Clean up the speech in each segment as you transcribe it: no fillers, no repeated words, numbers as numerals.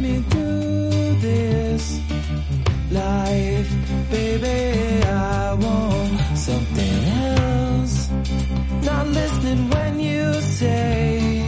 me through this life, baby. I want something else. Not listening when you say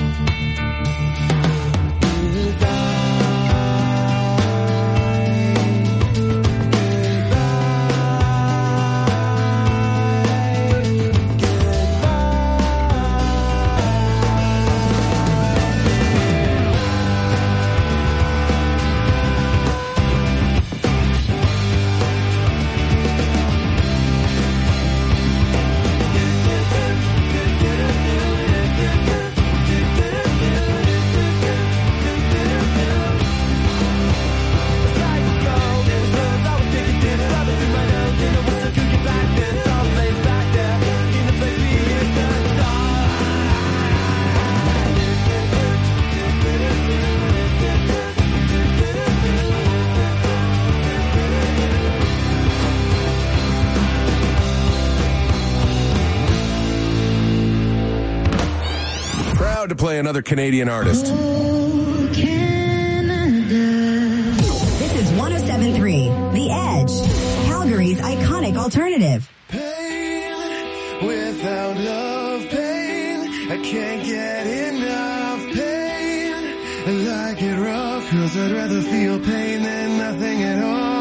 to play another Canadian artist. Oh, Canada. This is 107.3 The Edge, Calgary's iconic alternative. pain without love, pain. I can't get enough pain. I like it rough, 'cause I'd rather feel pain than nothing at all.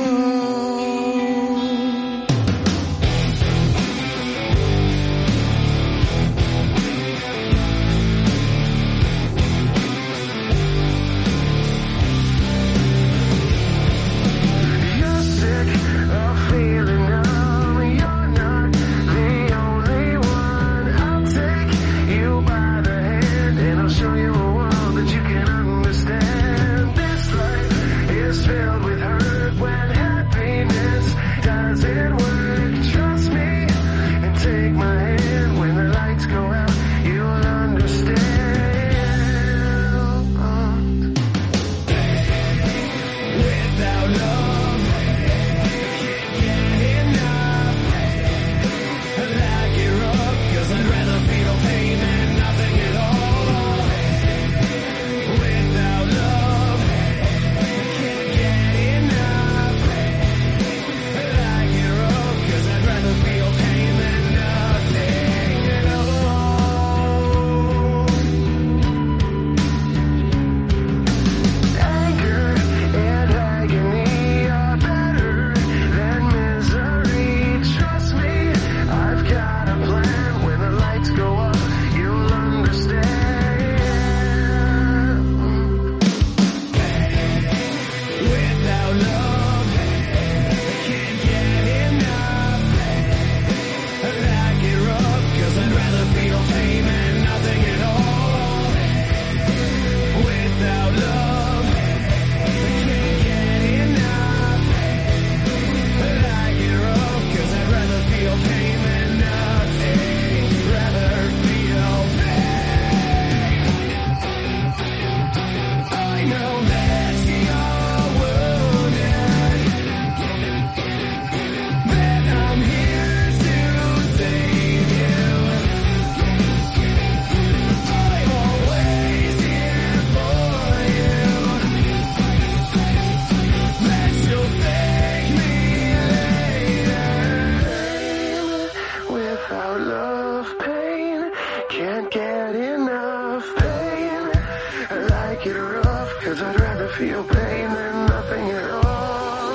feel pain and nothing at all.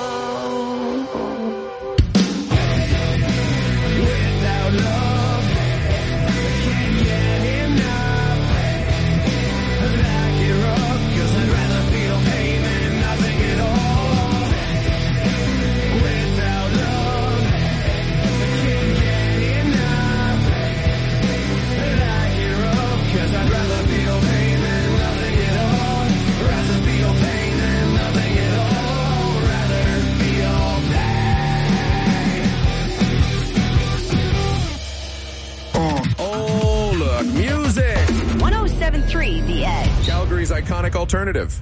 Without love, can't get enough. I like it rough, 'cause I'd rather feel pain than nothing at all. Without love, can't get enough. I like it rough, 'cause I'd rather feel pain than nothing at all. Rather feel pain than nothing at all. Rather feel pain. Oh, look, music! 107.3 The Edge. Calgary's iconic alternative.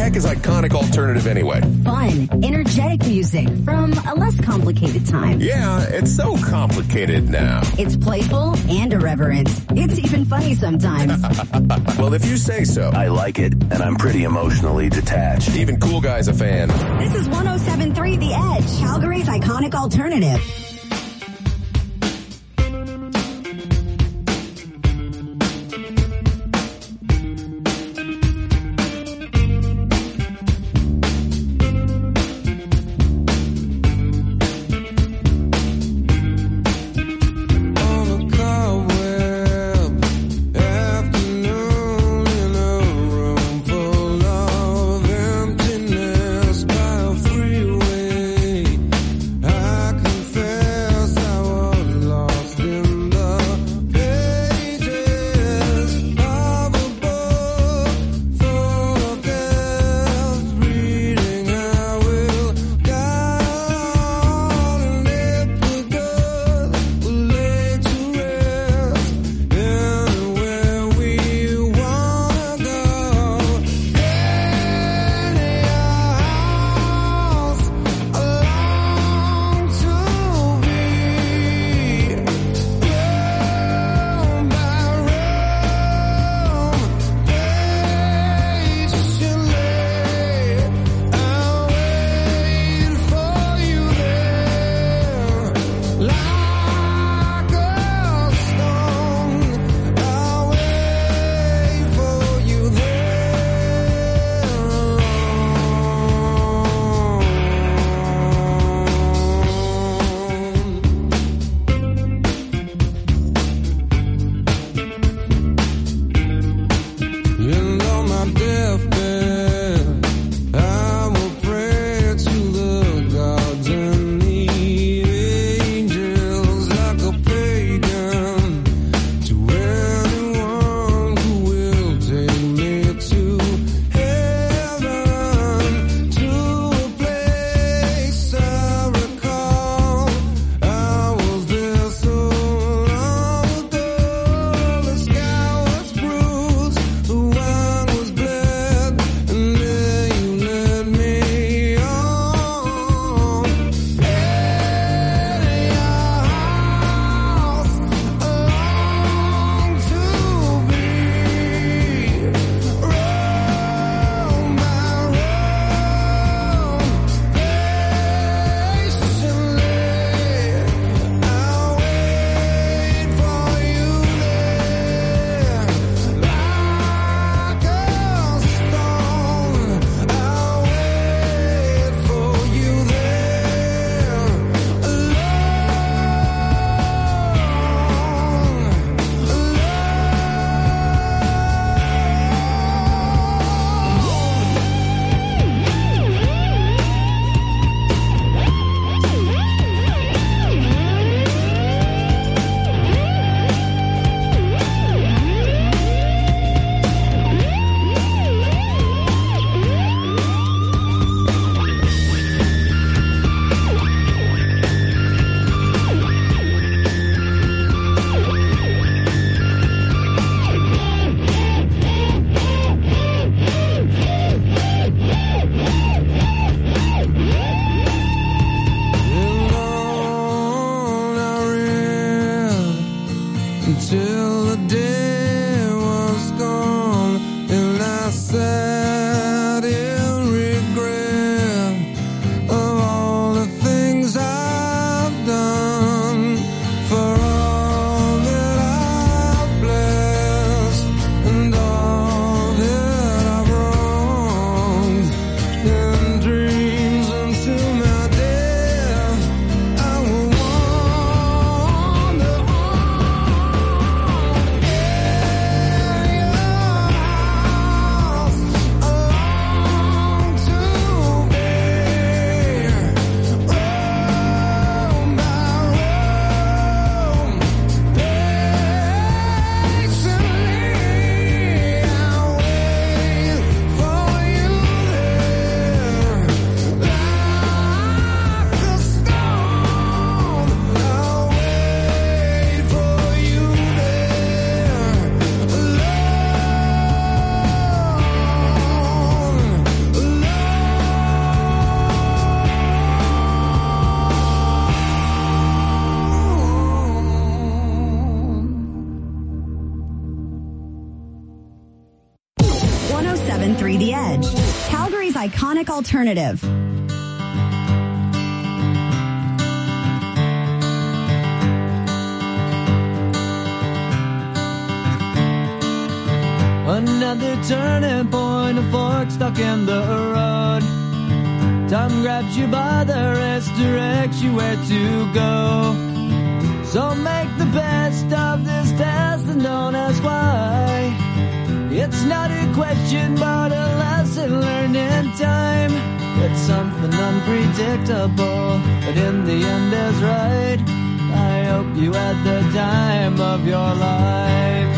heck is iconic alternative anyway? Fun, energetic music from a less complicated time. Yeah, it's so complicated now. It's playful and irreverent. It's even funny sometimes. Well, if you say so. I like it, and I'm pretty emotionally detached. Even Cool Guy's a fan. This is 107.3 The Edge, Calgary's iconic alternative. Emptiness by a freeway. I confess. 97.3 The Edge, Calgary's iconic alternative. Another turning point, a fork stuck in the road. Time grabs you by the wrist, directs you where to go. So make the best of this test and don't ask why. It's not a question but a lesson learned in time. It's something unpredictable, but in the end is right. I hope you had the time of your life.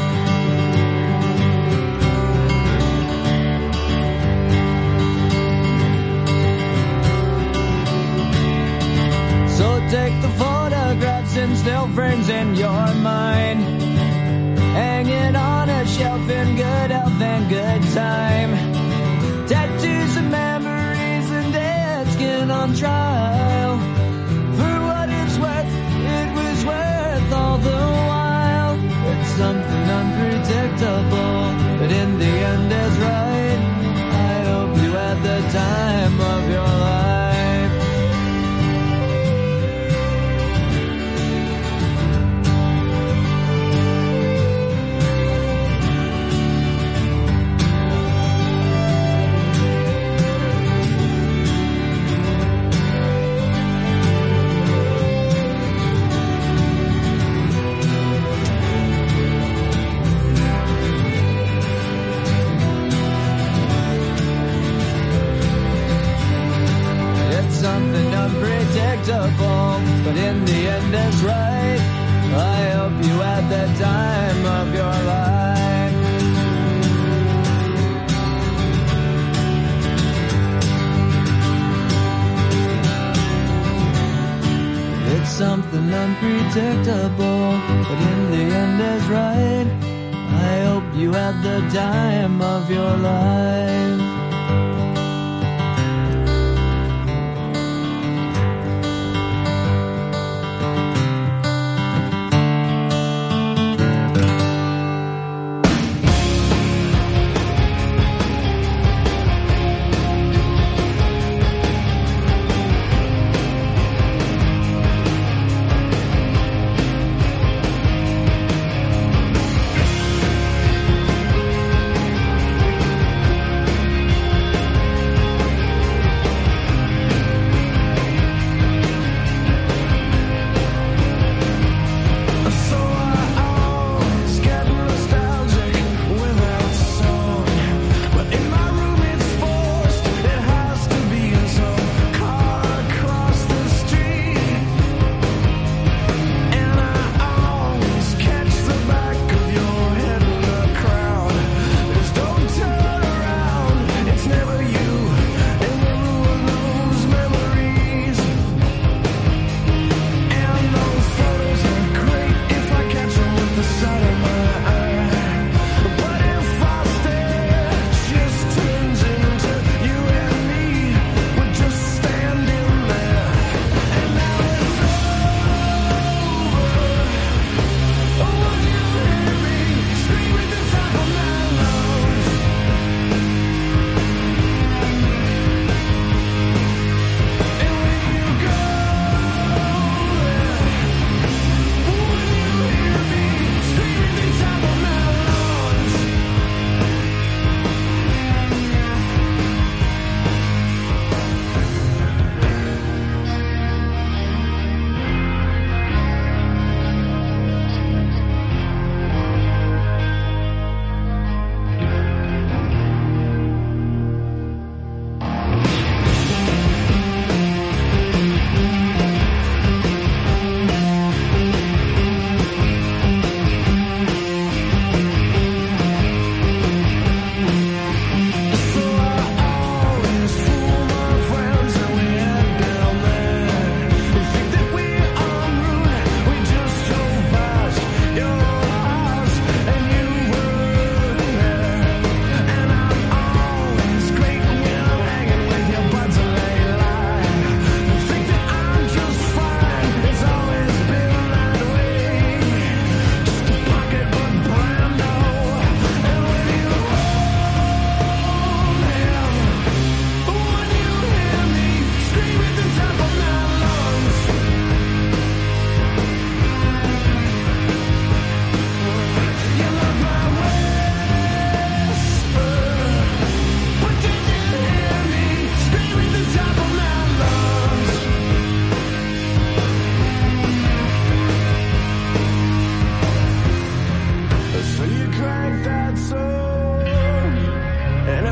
So take the photographs and still frames in your mind. Hang it on a shelf in good health and good time. Tattoos and memories and dead skin on trial. For what it's worth, it was worth all the while. It's something unpredictable, but in the end is right. I hope you had the time of your life. Something unpredictable, but in the end is right. I hope you had the time of your life. It's something unpredictable, but in the end is right. I hope you had the time of your life.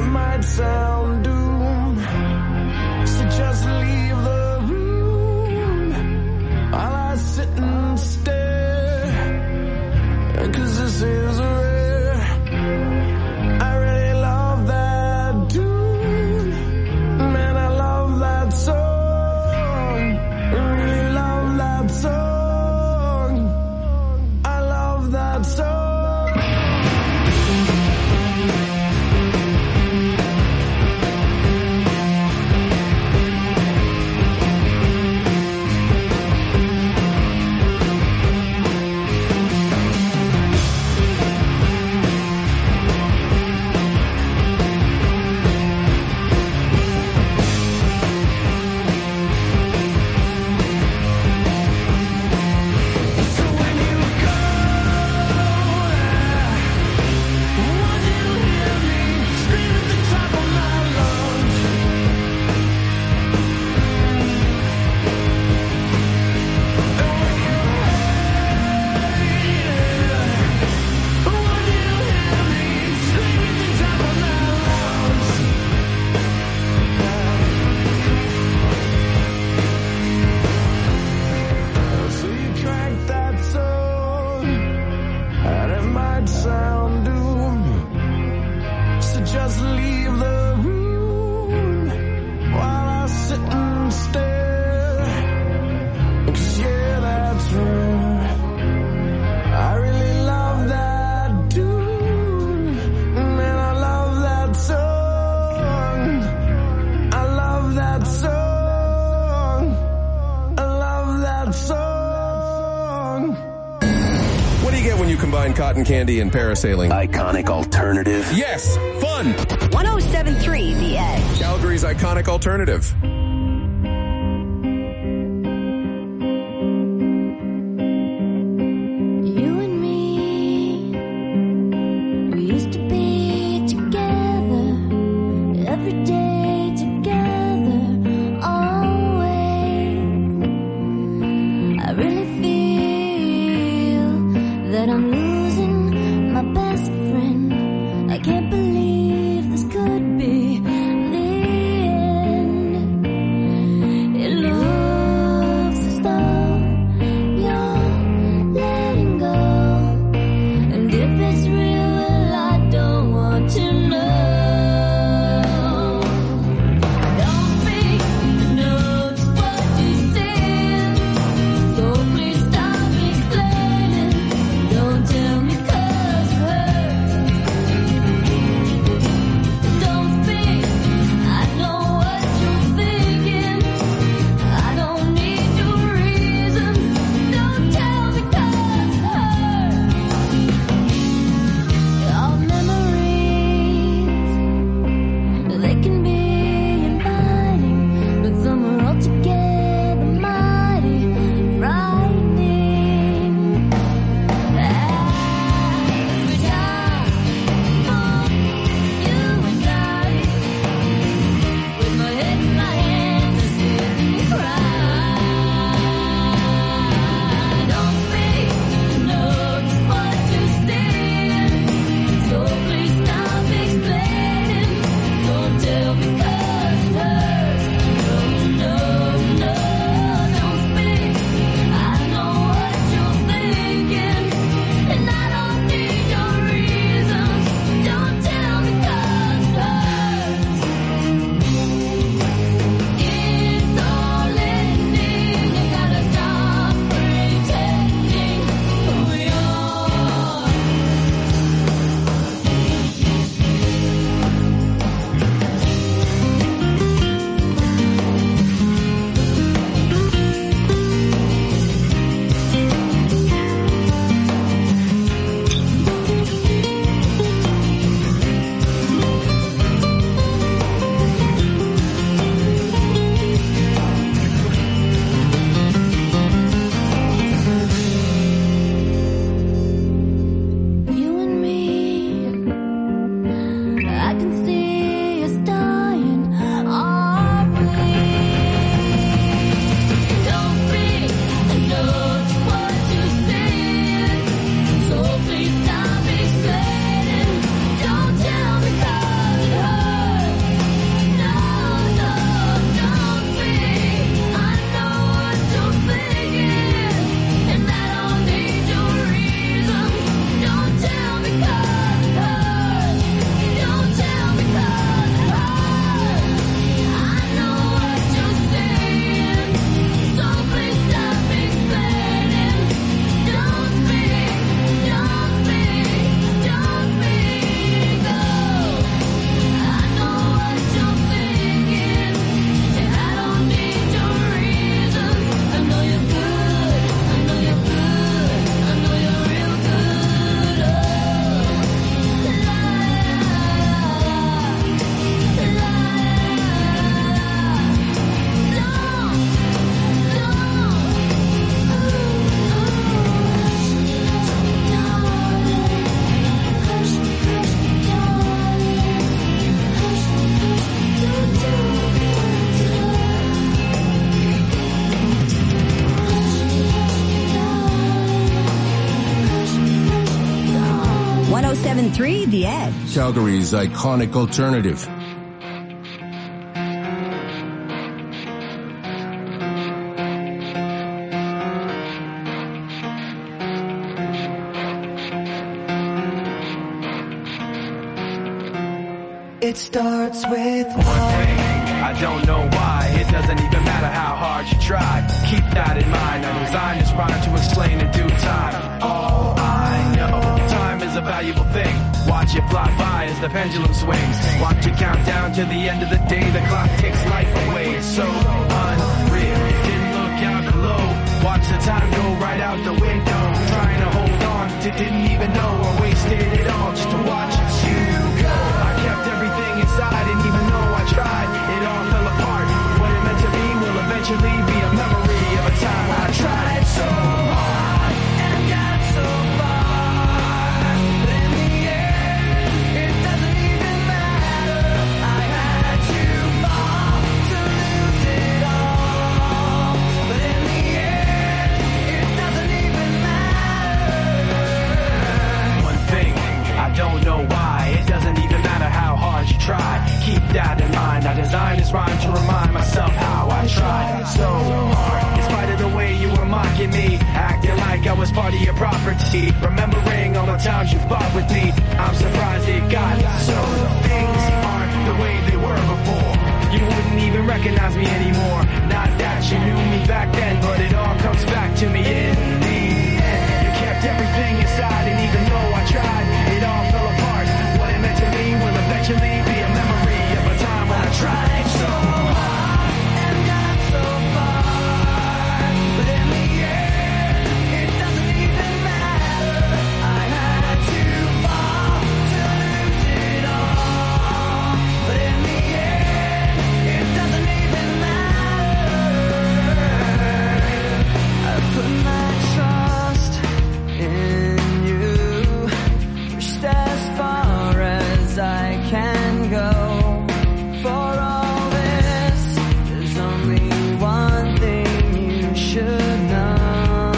might sound doomed, so just leave the room while I sit and stare, 'cause this is rare. I really love that tune, man, I love that song, I really love that song, I love that song. Sound doomed, so just leave the room while I sit and stare, 'cause yeah, that's right, I really love that tune, man, I love that song, I love that song, I love that song. What do you get when you combine cotton candy and parasailing? Iconic alternative. Yes, fun. 107.3 The Edge. Calgary's iconic alternative. You and me, we used to be together, every day together, always. I really feel that I'm losing my best friend. I can't believe this could be the end. It looks as though you're letting go, and if it's real, well, I don't want to know. 107.3 The Edge. Calgary's iconic alternative. It starts with one thing, I don't know why. It doesn't even matter how hard you try. Keep that in mind. I designed this rhyme to explain in due time. All I know, time is a valuable thing. Watch it fly by as the pendulum swings. Watch it count down to the end of the day. The clock takes life away. It's so unreal. Didn't look out below. Watch the time go right out the window. Trying to hold on to didn't even know I wasted it all just to watch you go. I kept everything inside, and even though I tried, it all fell apart. What it meant to be will eventually be a memory of a time I tried so hard and got so far. But in the end, it doesn't even matter. I had to fall to lose it all. But in the end, it doesn't even matter. One thing, I don't know why. It doesn't even matter how hard you try. Keep that in mind. I designed this rhyme to remind myself how I tried so hard. In spite of the way you were mocking me, acting like I was part of your property. Remembering all the times you fought with me, I'm surprised it got so. Things aren't the way they were before. You wouldn't even recognize me anymore. Not that you knew me back then, but it all comes back to me in the end. You kept everything inside, and even though I tried, it all fell apart. What it meant to me will eventually be a memory of a time when I tried so hard and got so far. But in the end, it doesn't even matter. I had to fall to lose it all. But in the end, it doesn't even matter. I put my trust in you, pushed as far as I can go. For all this, there's only one thing you should know.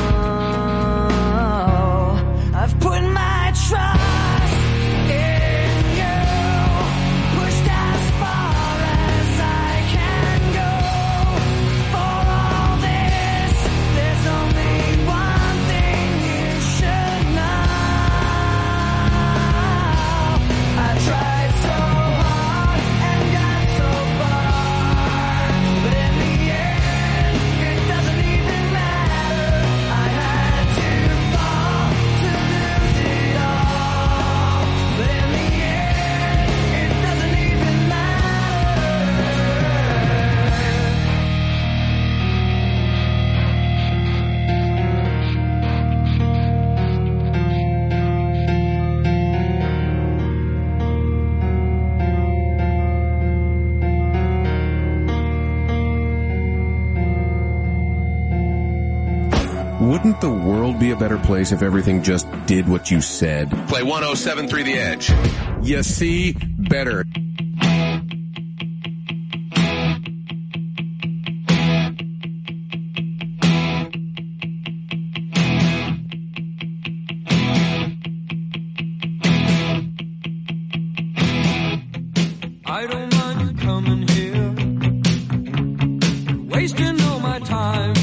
I've put my trust in you, pushed as far as I can go. For all this, there's only one thing you should know. I tried so hard and got so far, but in the end, it doesn't even matter. I had to fall to lose it all, but in the end, it doesn't even Wouldn't the world be a better place if everything just did what you said? Play 107.3 The Edge. You see? Better. I don't mind you coming here, wasting all my time.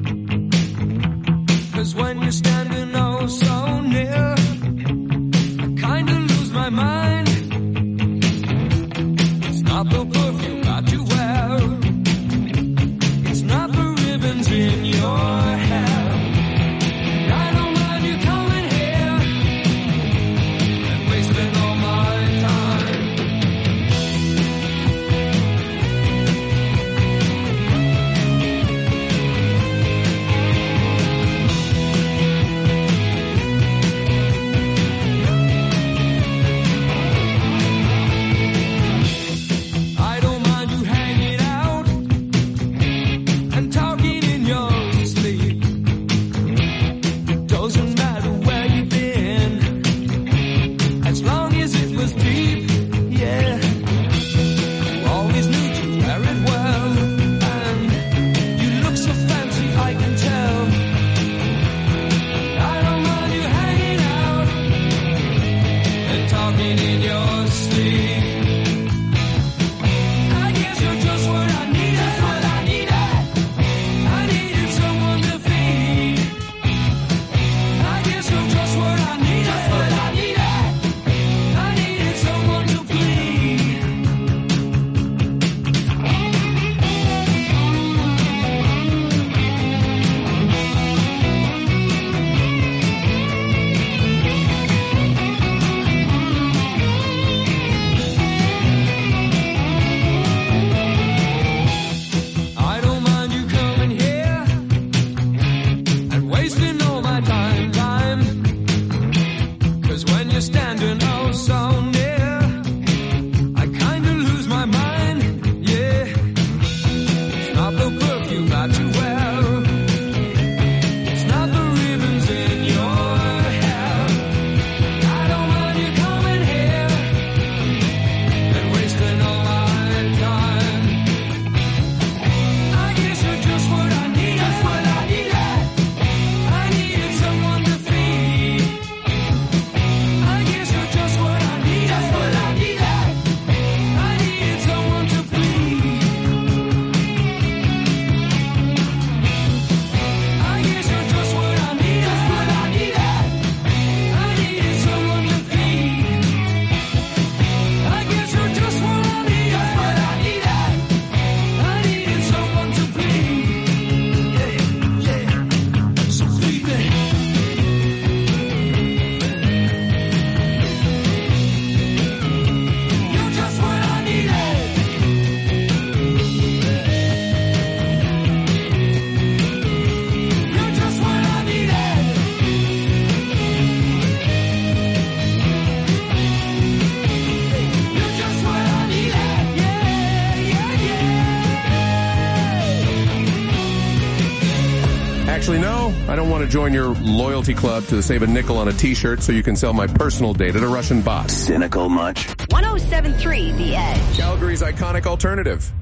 'Cause when you're standing oh so near, I kinda lose my mind. It's not the perfume that you wear, it's not the ribbons in your hair. I don't mind you coming here and wasting all my time. I don't mind you hanging out and talking in your sleep. It doesn't matter where you've been, as long as it was deep, yeah. You always knew to wear it well, and you look so fancy, I can tell. I don't mind you hanging out and talking in in your sleep. I guess you're just what I needed. That's what I needed. I needed someone to feed. I guess you're just what I needed. That's what I needed. I needed someone to plead. I don't mind you coming here and wasting all my time. 'Cause when you're standing oh so near, I kinda lose my mind, yeah. It's not the perfume that you wear, it's not the ribbons in your hair. I don't mind you coming here and wasting all my time. I guess you're just what I needed. That's what I needed. I needed someone to feed. I guess you're just what I needed. That's what I needed. I needed someone to plead. I guess you're just what I needed. That's what I needed. I needed someone to feed. I guess you're just what I needed. That's what I needed. I needed someone to plead. Yeah, yeah. So please me. You're just what I needed. You're just what I needed. You're just what I needed. Yeah, yeah, yeah. Actually, no, I don't want to join your loyalty club to save a nickel on a t-shirt so you can sell my personal data to Russian bots. Cynical much? 107.3 The Edge. Calgary's iconic alternative.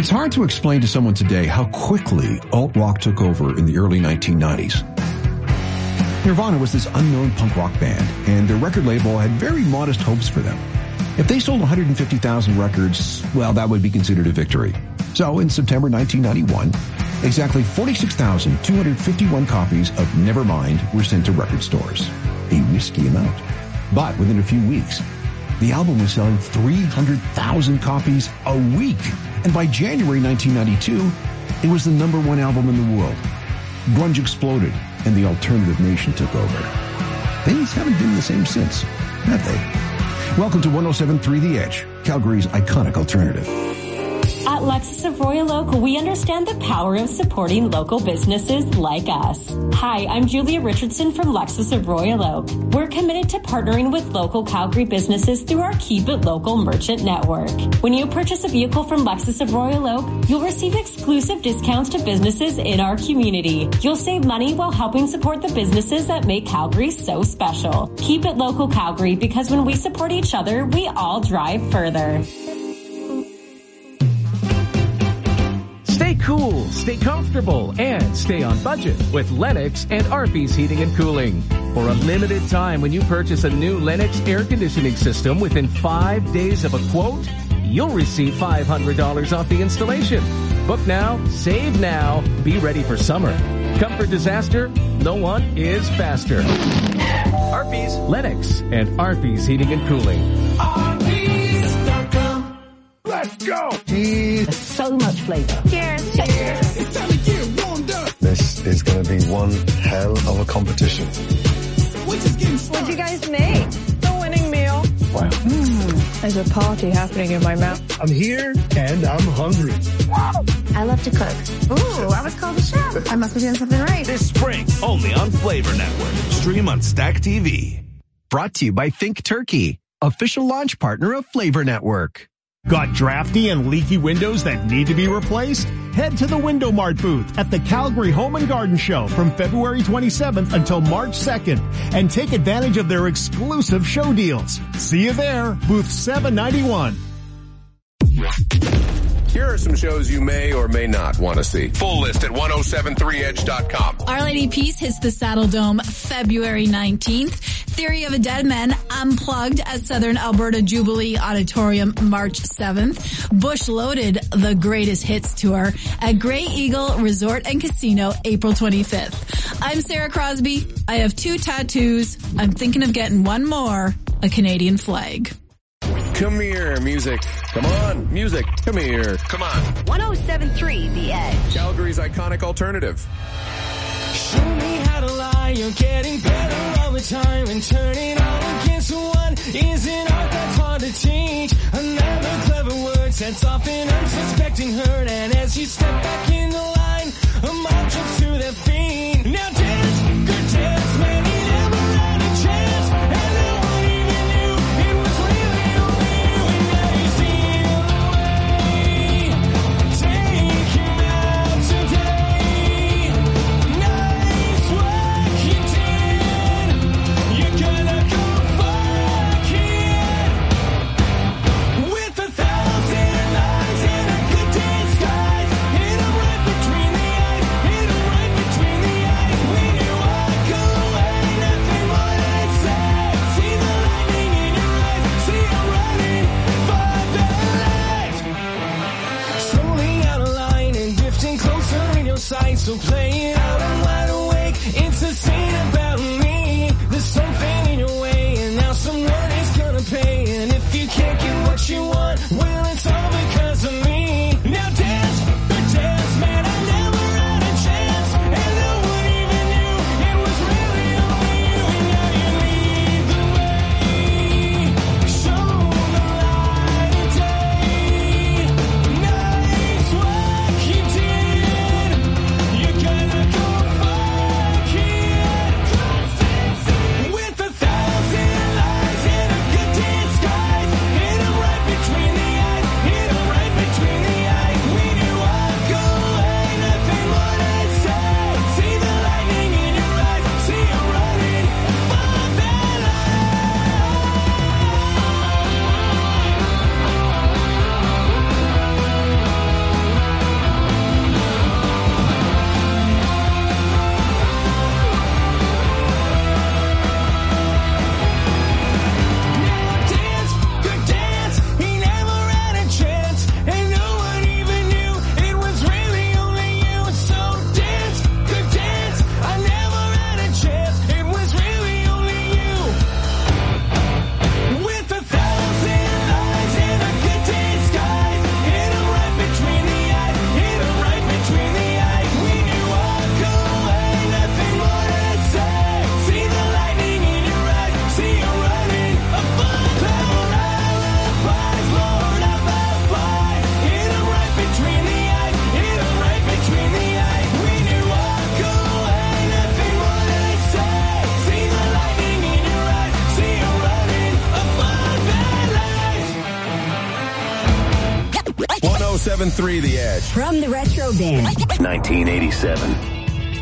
It's hard to explain to someone today how quickly alt-rock took over in the early 1990s. Nirvana was this unknown punk rock band, and their record label had very modest hopes for them. If they sold 150,000 records, well, that would be considered a victory. So in September 1991, exactly 46,251 copies of Nevermind were sent to record stores. A risky amount. But within a few weeks, the album was selling 300,000 copies a week. And by January 1992, it was the #1 album in the world. Grunge exploded, and the alternative nation took over. Things haven't been the same since, have they? Welcome to 107.3 The Edge, Calgary's iconic alternative. At Lexus of Royal Oak, we understand the power of supporting local businesses like us. Hi, I'm Julia Richardson from Lexus of Royal Oak. We're committed to partnering with local Calgary businesses through our Keep It Local merchant network. When you purchase a vehicle from Lexus of Royal Oak, you'll receive exclusive discounts to businesses in our community. You'll save money while helping support the businesses that make Calgary so special. Keep it local, Calgary, because when we support each other, we all drive further. Stay cool, stay comfortable, and stay on budget with Lennox and Arby's Heating and Cooling. For a limited time, when you purchase a new Lennox air conditioning system within 5 days of a quote, you'll receive $500 off the installation. Book now, save now, be ready for summer. Comfort disaster, no one is faster. Arby's, Lennox, and Arby's Heating and Cooling. Arby's.com. Let's go! So much flavor. Cheers. Cheers. It's time to get warmed up. This is going to be one hell of a competition. What'd you guys make? The winning meal. Wow. There's a party happening in my mouth. I'm here and I'm hungry. I love to cook. Ooh, I was called a chef. I must be doing something right. This spring, only on Flavor Network. Stream on Stack TV. Brought to you by Think Turkey, official launch partner of Flavor Network. Got drafty and leaky windows that need to be replaced? Head to the Window Mart booth at the Calgary Home and Garden Show from February 27th until March 2nd and take advantage of their exclusive show deals. See you there, booth 791. Here are some shows you may or may not want to see. Full list at 1073edge.com. Our Lady Peace hits the Saddle Dome February 19th. Theory of a Dead Man Unplugged at Southern Alberta Jubilee Auditorium March 7th. Bush Loaded, the Greatest Hits Tour at Grey Eagle Resort and Casino April 25th. I'm Sarah Crosby. I have 2 tattoos. I'm thinking of getting one more, a Canadian flag. Come here, music. Come on, music. Come here. Come on. 107.3 The Edge. Calgary's iconic alternative. Show me how to lie, you're getting better all the time, and turning all against one isn't art that's hard to teach. Another clever word sets off an unsuspecting hurt, and as you step back in the line, a mob jumps to their feet. Now dance, good dance, man, he never had a chance, and no one even knew it was really only you, and now you steal away. Take him out today. Nice work you did. You're gonna go fuck it. With 1,000 eyes and a good disguise. Hit 'em right between the eyes. Hit 'em right between the eyes. When you walk away, nothing more to say. See the lightning in your eyes. See 'em running for their lives. Slowly out of line and drifting closer in your sight. So play it out, I'm wide awake. It's a scene about me. There's something in your way, and now someone is gonna pay. And if you can't get what you want, well, it's all because of me. Now dance, but dance, man, I never had a chance, and no one even knew it was really only you. And now you lead the way. Show the light of day. Nice work you did. You're gonna go 107.3 The Edge. From the Retro Bin. 1987.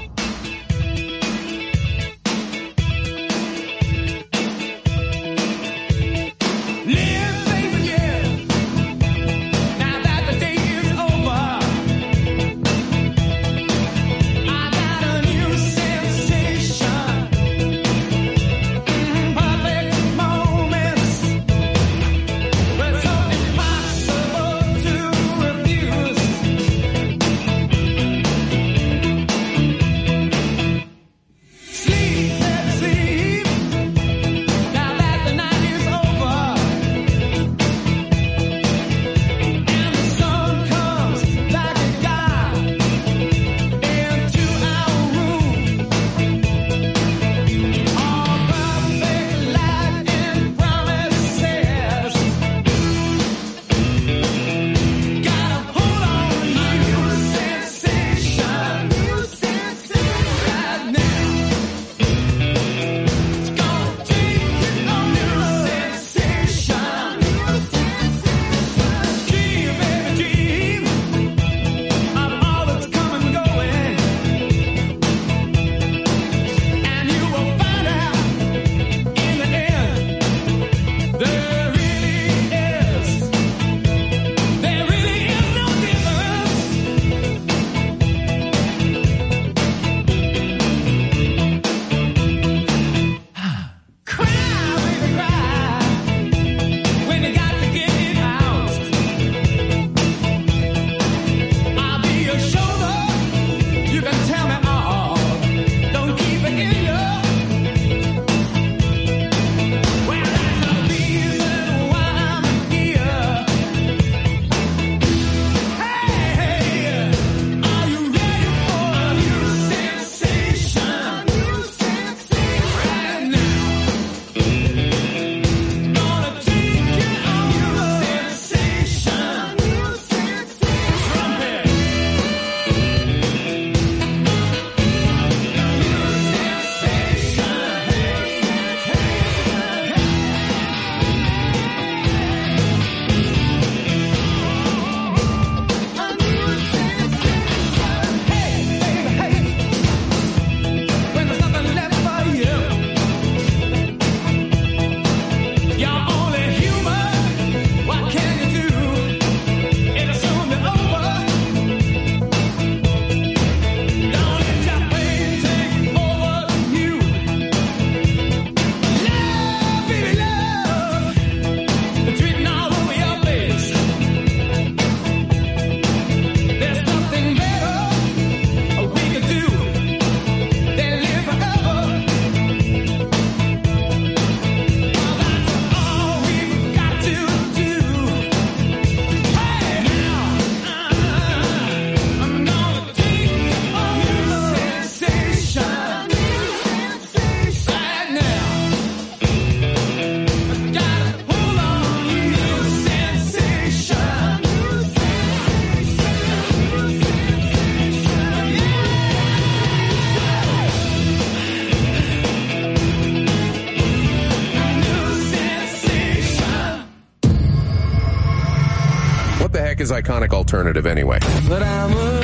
Is iconic alternative anyway? But I'm a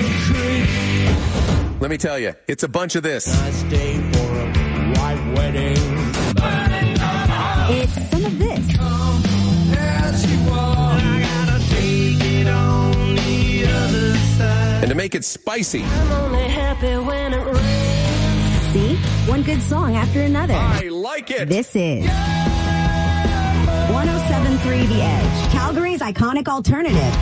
creep. Let me tell you, it's a bunch of this. I stay for a white wedding. It's some of this. As you walk, I gotta take it on the other side. And to make it spicy, I'm only happy when it rains. See? One good song after another. I like it. This is 107.3 The Edge, Calgary's iconic alternative.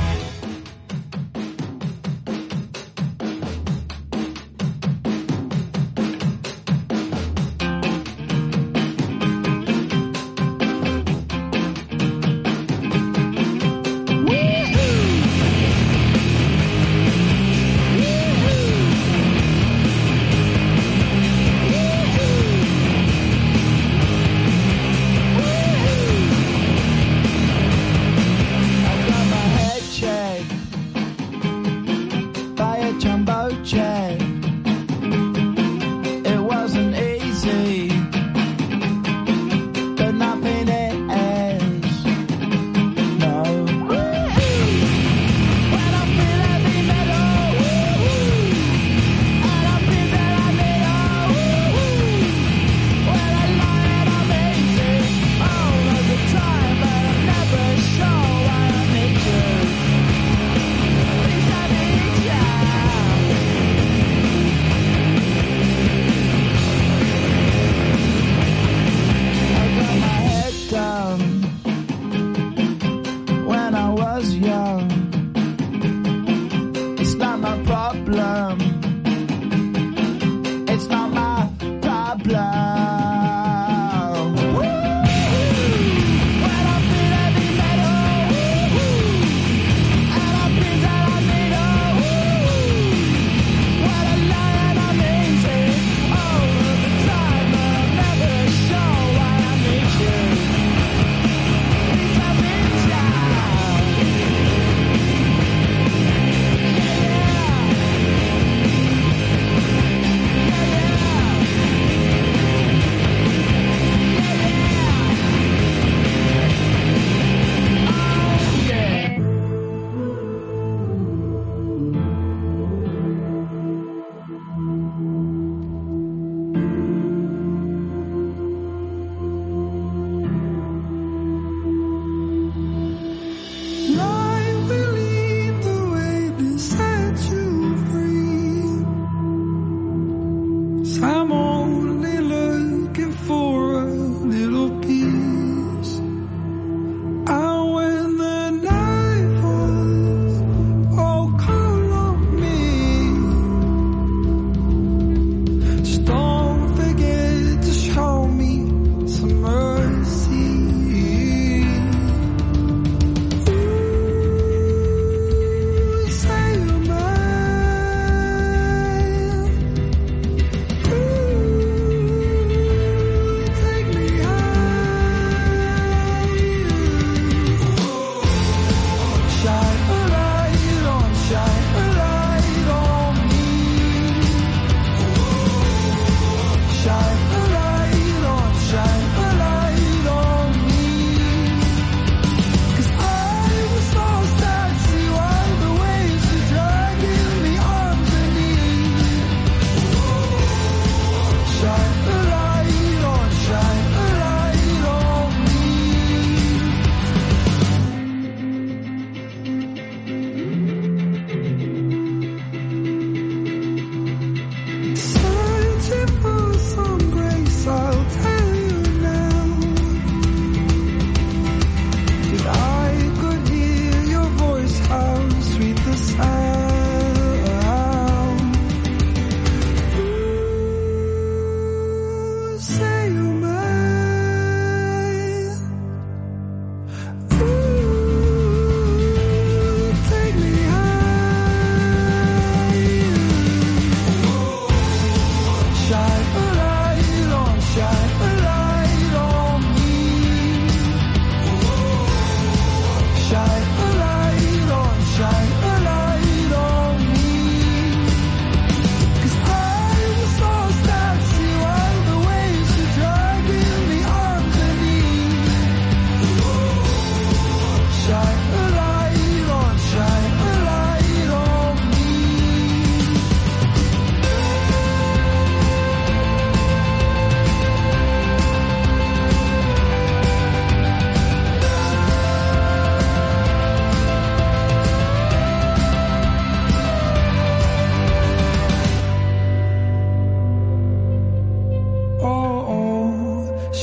Check.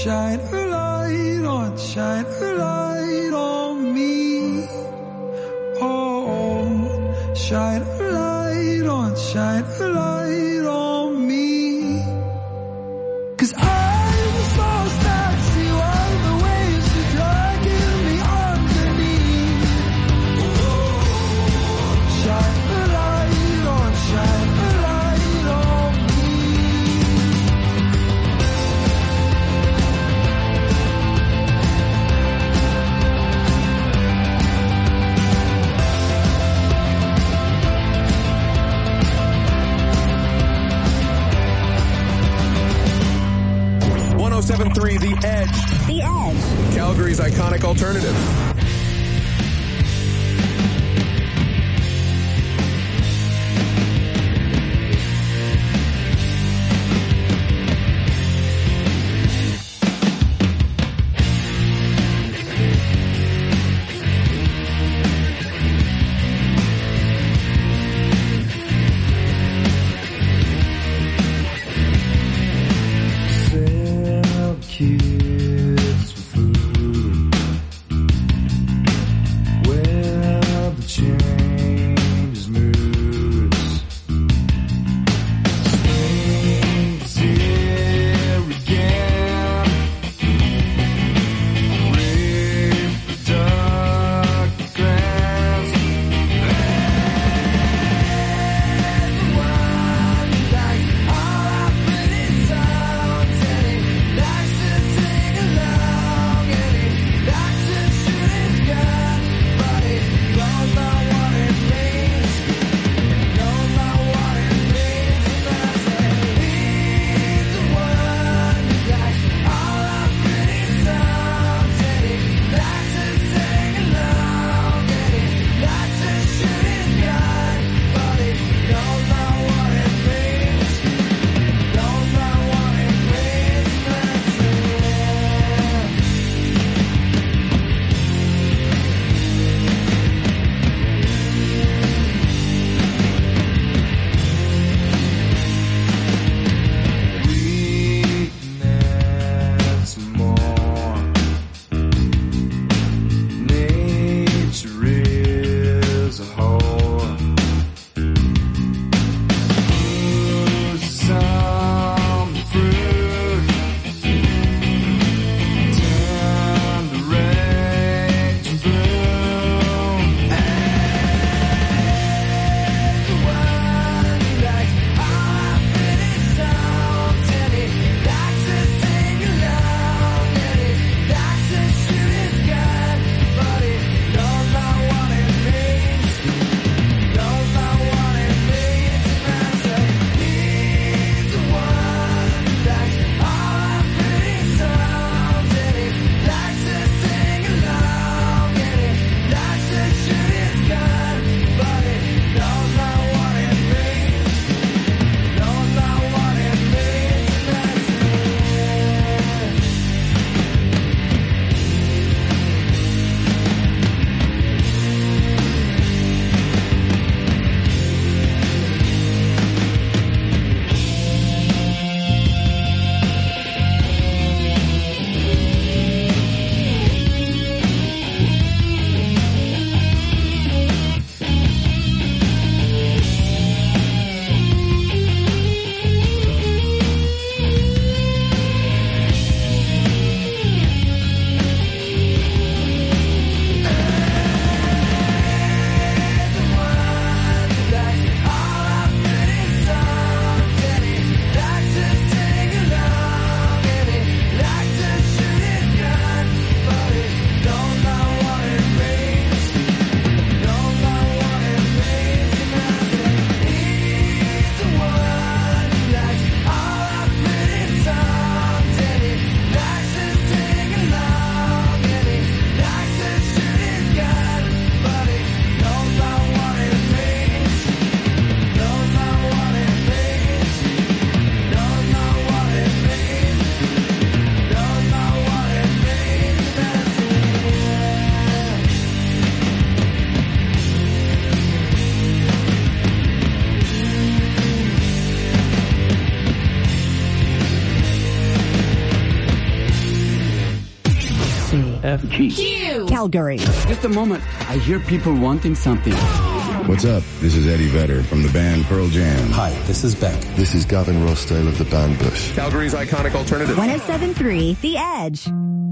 shine a light on me. Oh, shine a light on me. 'Cause I was lost at sea while the waves were dragging me underneath. Shine a light on me. .1073 The Edge. The Edge. Calgary's iconic alternative. Kids for food. KFG. Calgary. Just a moment. I hear people wanting something. What's up? This is Eddie Vedder from the band Pearl Jam. Hi, this is Beck. This is Gavin Rossdale of the band Bush. Calgary's iconic alternative. 107.3 The Edge.